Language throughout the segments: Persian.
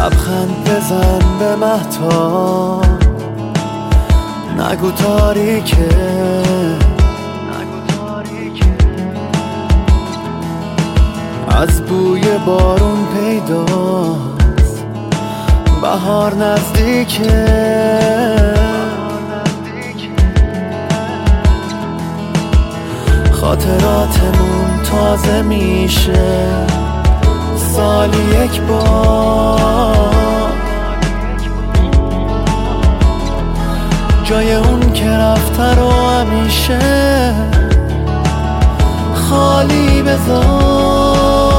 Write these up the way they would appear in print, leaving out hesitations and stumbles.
لبخند بزن به مهتاب، نگو تاریکه، از بوی بارون پیداست بهار نزدیکه. خاطراتمون تازه میشه سالی یک بار، جای اون که رفته رو همیشه خالی بذار.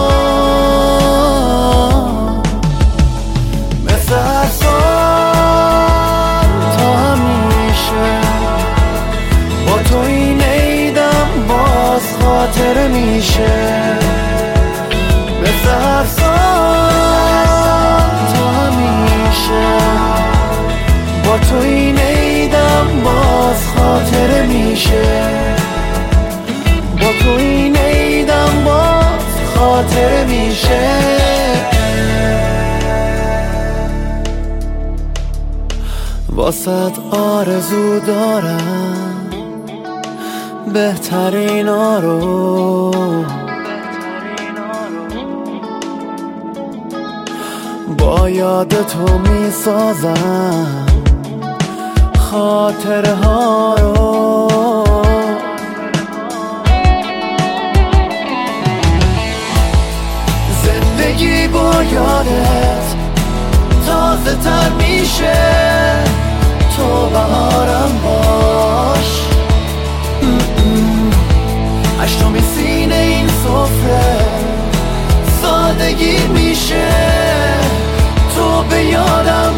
مثل هر سال تا همیشه با تو این عیدم باز خاطره میشه. مثل هر سال تا همیشه با تو این عیدم باز خاطره میشه. با تو این عیدم باز خاطره میشه. واسه آرزو دارم بهترینا رو، با یاد تو میسازم خاطره ها رو. زندگی با یادت تازه تر میشه، تو بهارم باش. اشتم سینه این سفره سادگی میشه، تو به یادم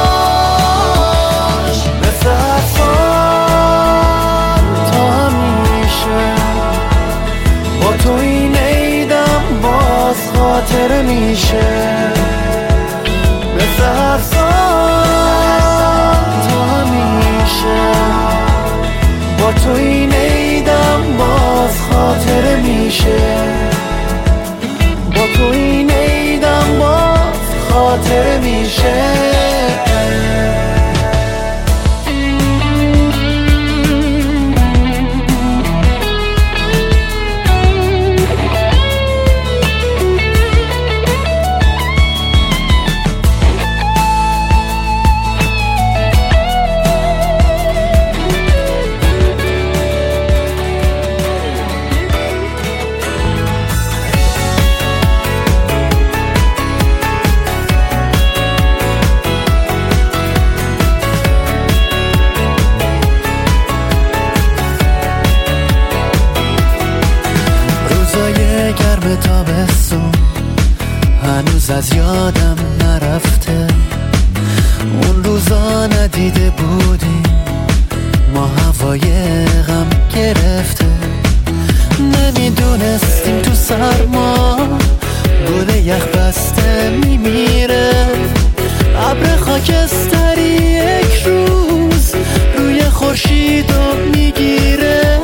باش. مثل هر سال تا همیشه با تو این عیدم باز خاطره میشه. مثل هر سال تا همیشه با تو این عیدم باز خاطره میشه. با تو این عیدم باز خاطره میشه. گرم تابستون هنوز از یادم نرفته، اون روزا ندیده بودیم ما هوای غم گرفته. نمیدونستیم تو سرما گل یخ بسته میمیره، ابر خاکستری یک روز روی خورشیدو میگیره.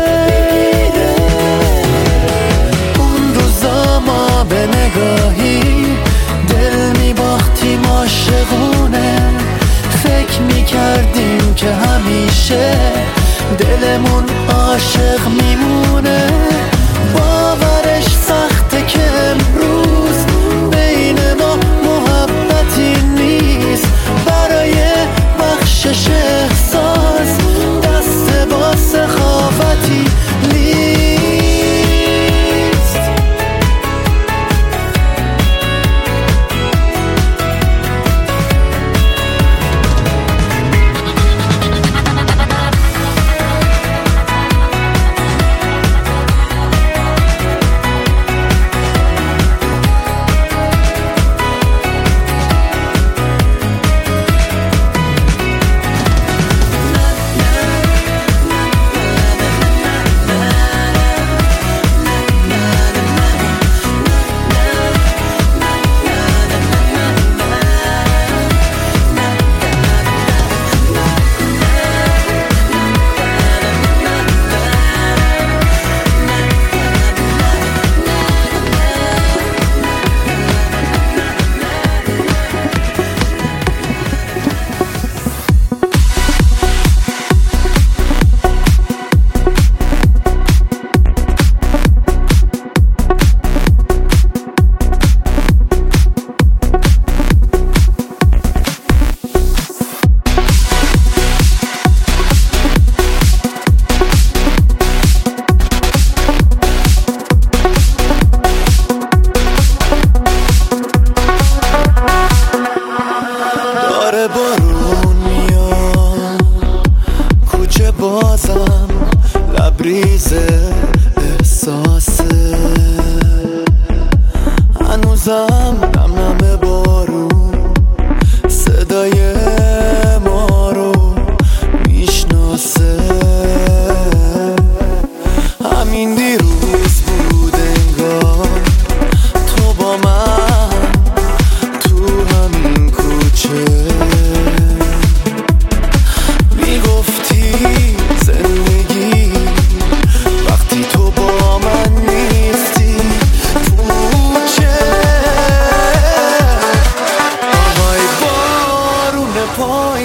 به نگاهی دل میباختیم عاشقونه، فکر میکردیم که همیشه دلمون عاشق میمونه. باورش سخته که امروز بین ما محبتی نیست، برای بخشش احساس دست با سخاوتی نیست.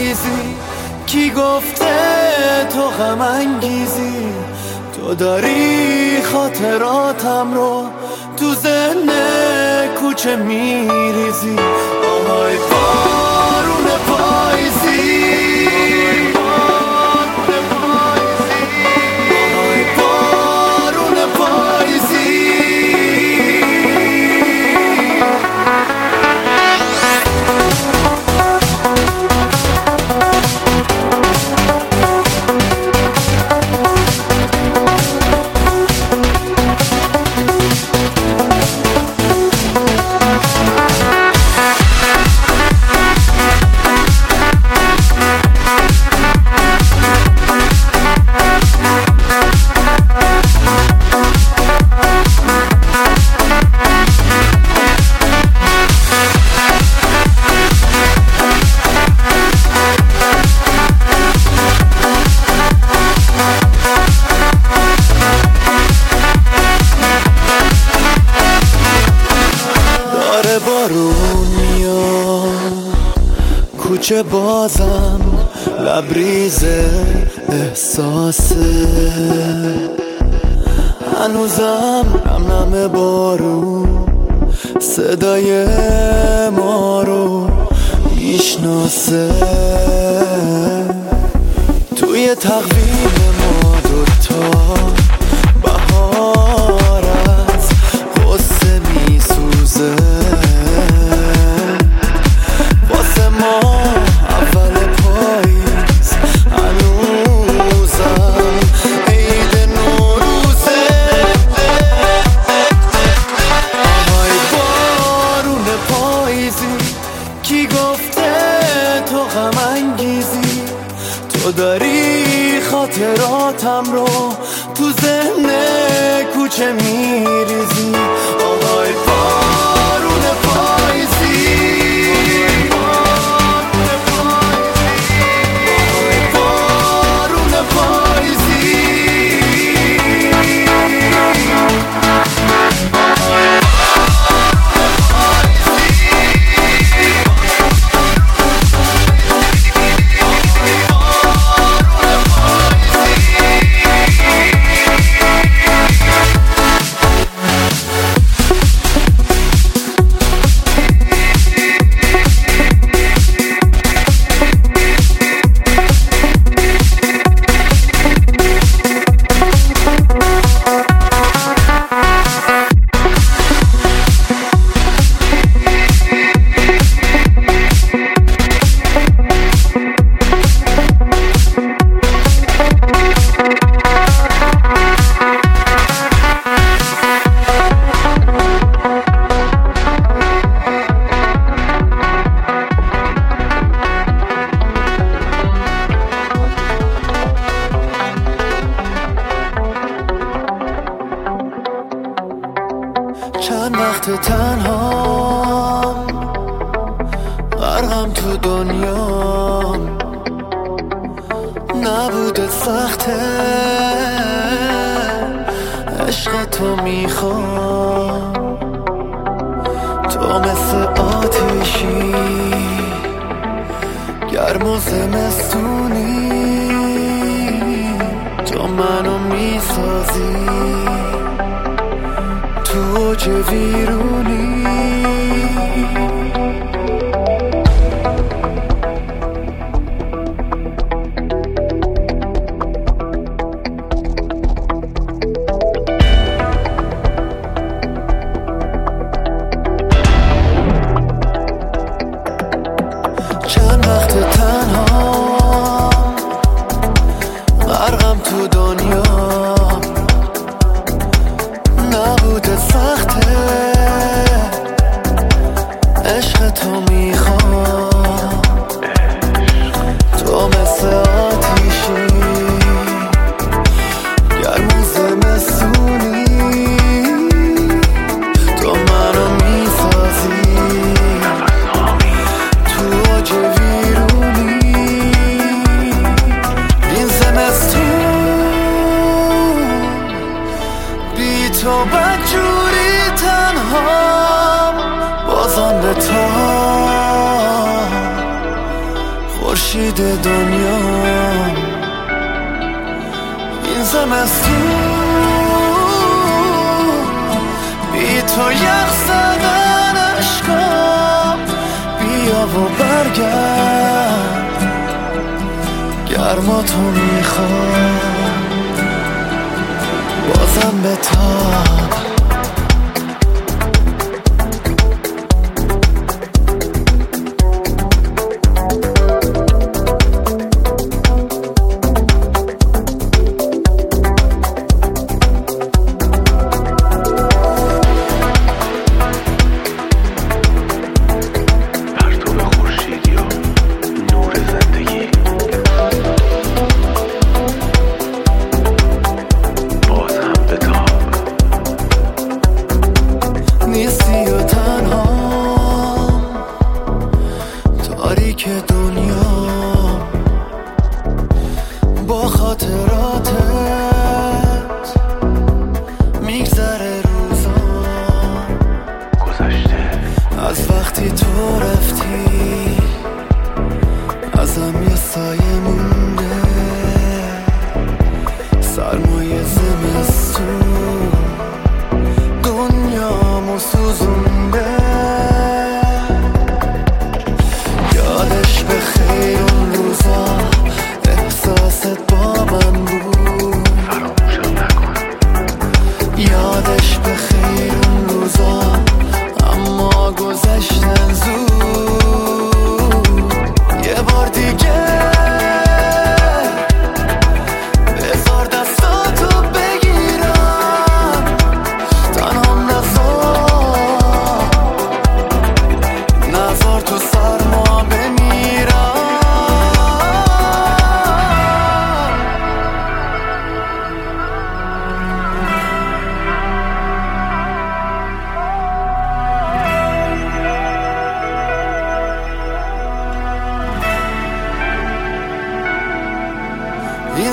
پاییزی. کی گفته تو غم انگیزی؟ تو داری خاطراتم رو تو ذهن کوچه میریزی. آهای بارون پاییزی، آهای بارون پاییزی. بارون میاد کوچه بازم لبریز احساسه، هنوزم نم نم بارون صدای ما رو میشناسه. توی تقویم ما دوتا بهار از غصه میسوزه. واسه ما اول پاییز هنوزم عید نوروزه. آهای بارون پاییزی، کی گفته تو غم انگیزی؟ تو داری خاطراتم رو تو ذهن کوچه میریزی. آهای بارون پاییزی، آهای بارون پاییزی. چند وقت تنهام، غرقم تو دنیام، نبوده سخته عشق تو میخوام. تو مثل آتیشی گرم و زمستونی، تو منو میسازی تو اوج ویرونی. چند وقت تنها، غرقم تو دنیا، نبوده سخته خورشید دنیا. این زمستون بی تو یخ زدن اشکام، بیا و برگرد گرما تو میخوام، بازم به تاب. نیستی و تنها تاریک دنیا، با خاطراتت میگذره روزا گذشته از وقتی تو رفتی، ازم یه سایه مونده، سرمایه زمستون دنیامو سوزونده. یادش به خیر اون روزا، احساست با من بود، فراموشم نکن. یادش به خیر اون روزا، اما گذشتن زود. یه بار دیگه بذار دستاتو بگیرم، تنهام نذار تو سرما بمیرم. این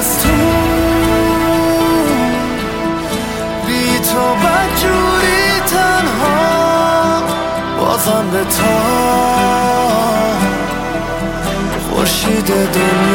زمستون بی تو بدجوری تنها، بازم به تا خورشید دنیا.